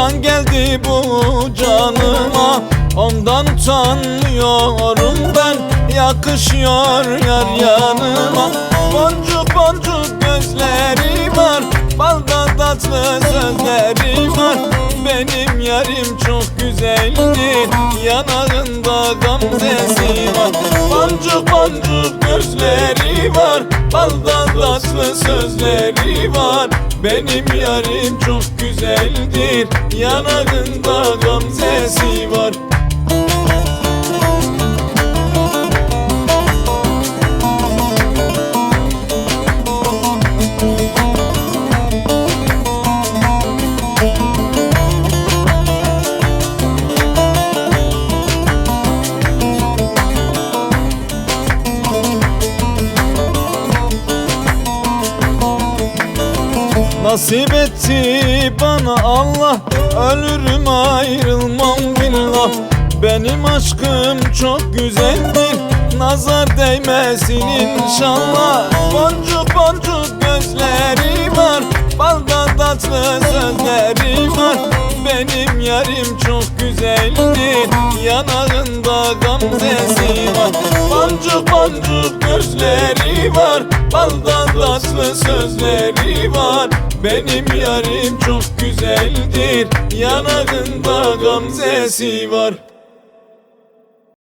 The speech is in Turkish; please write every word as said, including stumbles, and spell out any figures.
can geldi bu canıma, ondan utanıyorum ben. Yakışıyor yar yanıma. Boncuk boncuk gözleri var, balda tatlı sözleri var. Benim yarim çok güzeldir, yanağında gamzesi var. Boncuk boncuk gözleri var, balda tatlı sözleri var. Benim yarim çok güzeldir, yanağında gamzesi var. Nasip etti bana Allah, ölürüm ayrılmam billah. Benim aşkım çok güzeldir, nazar değmesin inşallah. Boncuk boncuk gözleri var, balda tatlı sözleri var. Benim yarim çok güzeldir, yanağında gamzesi var. Boncuk boncuk gözleri var, balda tatlı sözleri var. Benim yarim çok güzeldir, yanağında gamzesi var.